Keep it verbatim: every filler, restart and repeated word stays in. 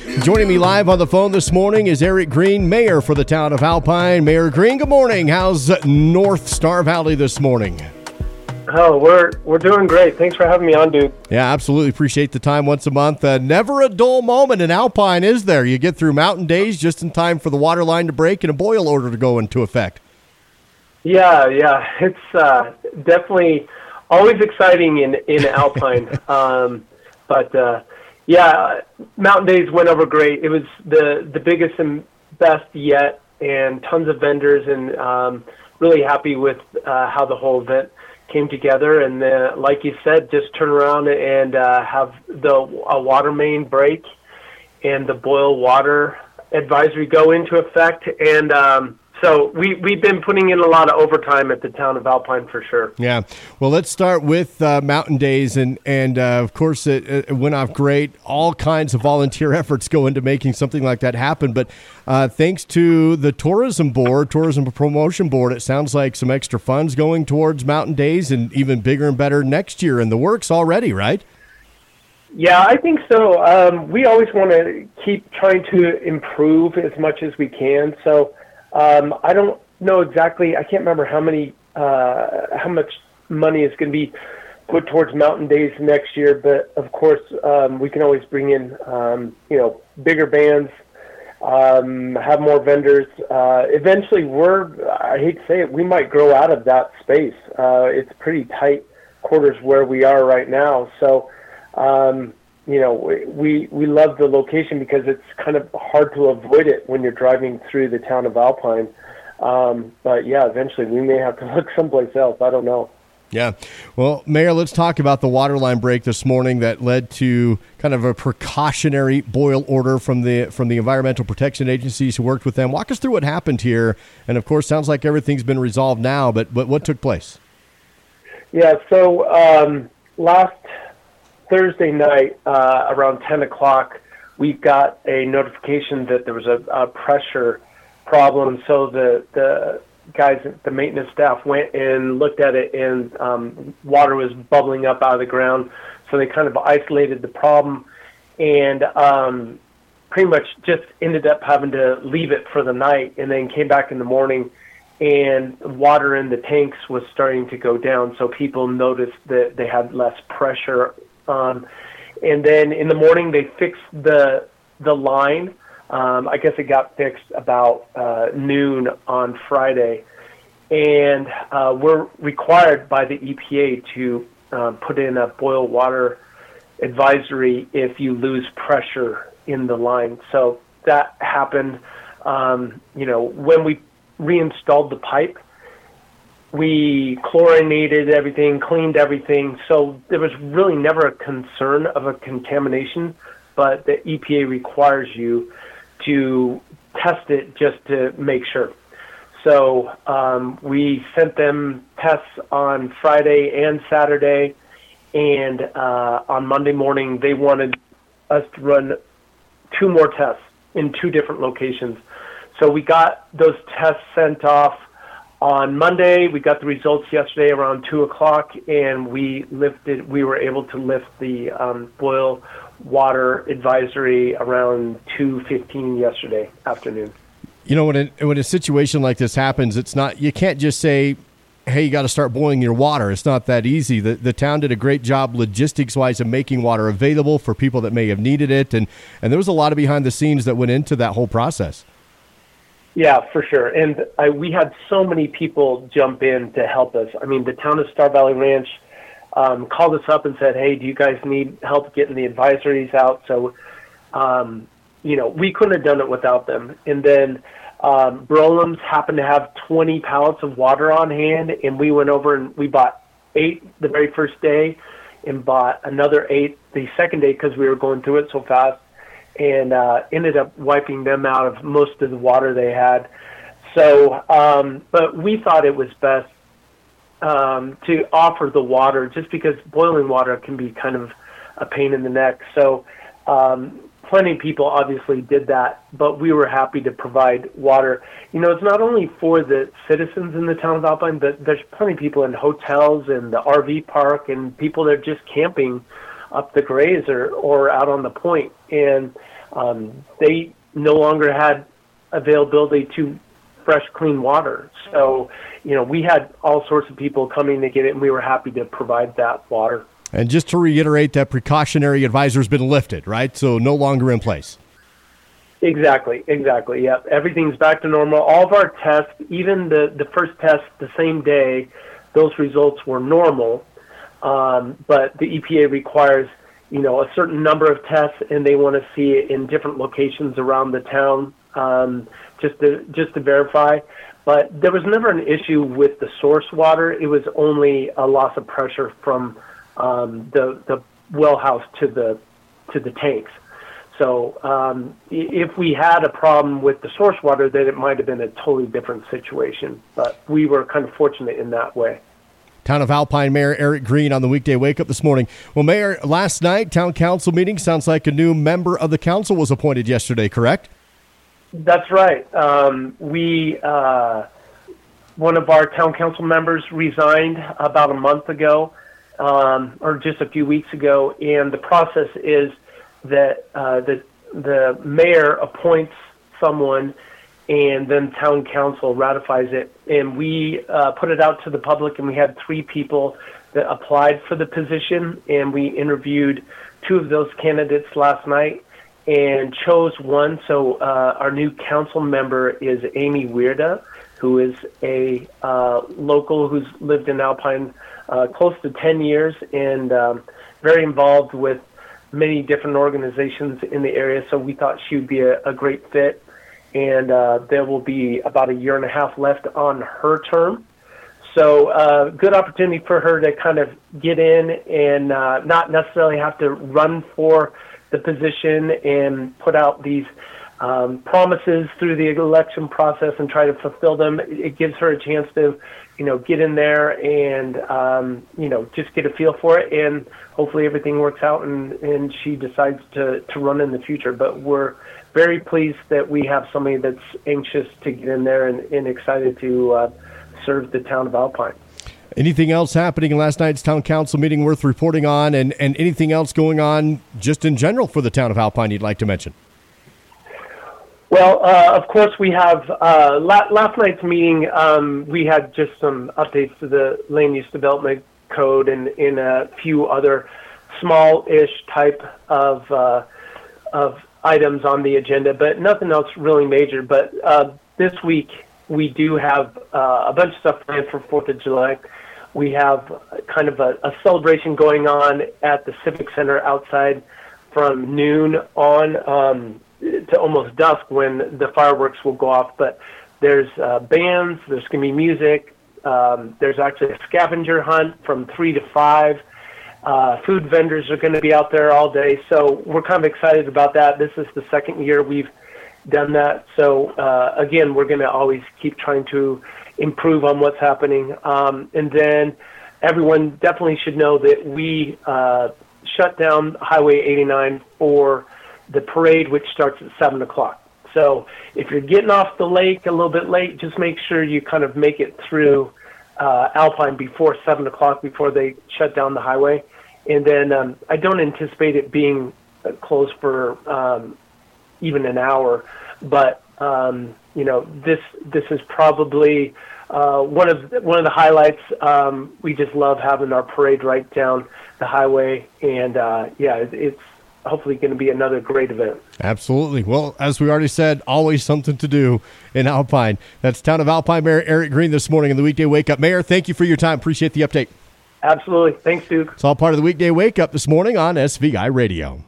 Joining me live on the phone this morning is Eric Green, mayor for the town of Alpine. Mayor Green, good morning. How's North Star Valley this morning? Oh, we're we're doing great. Thanks for having me on, dude. Yeah, absolutely. Appreciate the time once a month. Uh, never a dull moment in Alpine, is there? You get through mountain days just in time for the water line to break and a boil order to go into effect. Yeah, yeah. It's uh, definitely always exciting in, in Alpine. um, but, uh, yeah, mountain days went over great. It was the, the biggest and best yet, and tons of vendors, and um, really happy with uh, how the whole event came together. And uh, like you said, just turn around and uh, have the a water main break and the boil water advisory go into effect. And um, so we, we've been putting in a lot of overtime at the town of Alpine for sure. Yeah. Well, let's start with uh, Mountain Days. And, and uh, of course, it, it went off great. All kinds of volunteer efforts go into making something like that happen. But uh, thanks to the Tourism Board, Tourism Promotion Board, it sounds like some extra funds going towards Mountain Days and even bigger and better next year in the works already, right? Yeah, I think so. Um, we always want to keep trying to improve as much as we can. So um, I don't know exactly. I can't remember how many, uh, how much money is going to be put towards Mountain Days next year. But of course, um, we can always bring in, um, you know, bigger bands, um, have more vendors. Uh, eventually, we're, I hate to say it, we might grow out of that space. Uh, it's pretty tight quarters where we are right now. So, Um, you know, we we love the location because it's kind of hard to avoid it when you're driving through the town of Alpine. Um, but yeah, eventually we may have to look someplace else. I don't know. Yeah. Well, Mayor, let's talk about the water line break this morning that led to kind of a precautionary boil order from the from the Environmental Protection Agencies who worked with them. Walk us through what happened here. And of course, sounds like everything's been resolved now, but, but what took place? Yeah. So um, last Thursday night, uh, around ten o'clock, we got a notification that there was a, a pressure problem. So the, the guys, the maintenance staff went and looked at it, and um, water was bubbling up out of the ground. So they kind of isolated the problem and um, pretty much just ended up having to leave it for the night, and then came back in the morning, and water in the tanks was starting to go down. So people noticed that they had less pressure. Um, and then in the morning they fixed the the line. Um, I guess it got fixed about uh, noon on Friday, and uh, we're required by the E P A to uh, put in a boil water advisory if you lose pressure in the line. So that happened. Um, you know, when we reinstalled the pipe, we chlorinated everything, cleaned everything, so there was really never a concern of a contamination, but the E P A requires you to test it just to make sure. So um, we sent them tests on Friday and Saturday, and uh, on Monday morning they wanted us to run two more tests in two different locations. So we got those tests sent off on Monday. We got the results yesterday around two o'clock, and we lifted. We were able to lift the um, boil water advisory around two fifteen yesterday afternoon. You know, when a, when a situation like this happens, it's not. You can't just say, "Hey, you got to start boiling your water." It's not that easy. The the town did a great job logistics wise of making water available for people that may have needed it, and and there was a lot of behind the scenes that went into that whole process. Yeah, for sure. And I, we had so many people jump in to help us. I mean, the town of Star Valley Ranch um, called us up and said, hey, do you guys need help getting the advisories out? So, um, you know, we couldn't have done it without them. And then um, Brolam's happened to have twenty pallets of water on hand, and we went over and we bought eight the very first day and bought another eight the second day because we were going through it so fast. And uh, ended up wiping them out of most of the water they had. So, um, but we thought it was best um, to offer the water, just because boiling water can be kind of a pain in the neck. So, um, plenty of people obviously did that, but we were happy to provide water. You know, it's not only for the citizens in the town of Alpine, but there's plenty of people in hotels and the R V park and people that are just camping up the Grays or, or out on the point. And um, they no longer had availability to fresh, clean water. So, you know, we had all sorts of people coming to get it, and we were happy to provide that water. And just to reiterate, that precautionary advisor's been lifted, right? So no longer in place. Exactly, exactly. Yep, everything's back to normal. All of our tests, even the, the first test the same day, those results were normal. Um, but the E P A requires, you know, a certain number of tests, and they want to see it in different locations around the town, um, just to just to verify. But there was never an issue with the source water. It was only a loss of pressure from um, the the well house to the to the tanks. So um, if we had a problem with the source water, then it might have been a totally different situation. But we were kind of fortunate in that way. Town of Alpine Mayor Eric Green on the weekday wake up this morning. Well, Mayor, last night, town council meeting, sounds like a new member of the council was appointed yesterday, correct? That's right. Um, we, uh, one of our town council members resigned about a month ago, um, or just a few weeks ago, and the process is that uh, the the mayor appoints someone, and then town council ratifies it. And we uh, put it out to the public, and we had three people that applied for the position, and we interviewed two of those candidates last night and chose one. So uh, our new council member is Amy Weirda, who is a uh, local who's lived in Alpine uh, close to ten years and um, very involved with many different organizations in the area. So we thought she would be a, a great fit. And uh, there will be about a year and a half left on her term. So uh, good opportunity for her to kind of get in and uh, not necessarily have to run for the position and put out these um, promises through the election process and try to fulfill them. It gives her a chance to, you know, get in there and, um, you know, just get a feel for it. And hopefully everything works out and, and she decides to, to run in the future. But we're very pleased that we have somebody that's anxious to get in there and, and excited to uh, serve the town of Alpine. Anything else happening in last night's town council meeting worth reporting on, and, and anything else going on just in general for the town of Alpine you'd like to mention? Well, uh, of course, we have uh, la- last night's meeting. Um, we had just some updates to the land use development code and in a few other small-ish type of uh, of items on the agenda, but nothing else really major. But uh, this week we do have uh, a bunch of stuff planned for Fourth of July. We have kind of a, a celebration going on at the Civic Center outside from noon on um, to almost dusk when the fireworks will go off. But there's uh, bands, there's going to be music, um, there's actually a scavenger hunt from three to five. Uh, food vendors are going to be out there all day, so we're kind of excited about that. This is the second year we've done that. So uh, again, we're going to always keep trying to improve on what's happening. Um, and then everyone definitely should know that we uh, shut down Highway eighty-nine for the parade, which starts at seven o'clock. So if you're getting off the lake a little bit late, just make sure you kind of make it through uh, Alpine before seven o'clock, before they shut down the highway. And then um, I don't anticipate it being closed for um, even an hour, but um, you know, this this is probably uh, one of one of the highlights. Um, we just love having our parade right down the highway, and uh, yeah, it, it's hopefully going to be another great event. Absolutely. Well, as we already said, always something to do in Alpine. That's Town of Alpine Mayor Eric Green this morning in the Weekday Wake Up. Mayor, thank you for your time. Appreciate the update. Absolutely. Thanks, Duke. It's all part of the Weekday Wake Up this morning on S V I Radio.